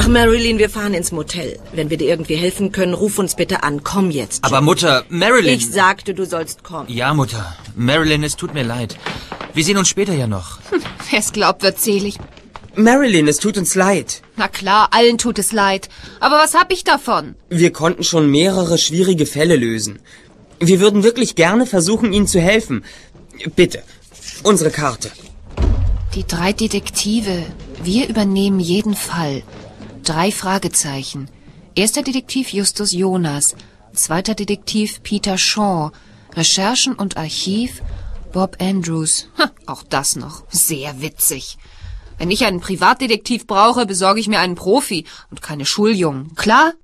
Ach, Marilyn, wir fahren ins Motel. Wenn wir dir irgendwie helfen können, ruf uns bitte an. Komm jetzt. Aber Mutter, Marilyn... Ich sagte, du sollst kommen. Ja, Mutter. Marilyn, es tut mir leid. Wir sehen uns später ja noch. Wer es glaubt, wird selig. Marilyn, es tut uns leid. Na klar, allen tut es leid. Aber was hab ich davon? Wir konnten schon mehrere schwierige Fälle lösen. Wir würden wirklich gerne versuchen, Ihnen zu helfen. Bitte, unsere Karte. Die 3 Detektive. Wir übernehmen jeden Fall. 3 Fragezeichen. Erster Detektiv Justus Jonas. Zweiter Detektiv Peter Shaw. Recherchen und Archiv Bob Andrews. Auch das noch. Sehr witzig. Wenn ich einen Privatdetektiv brauche, besorge ich mir einen Profi und keine Schuljungen. Klar?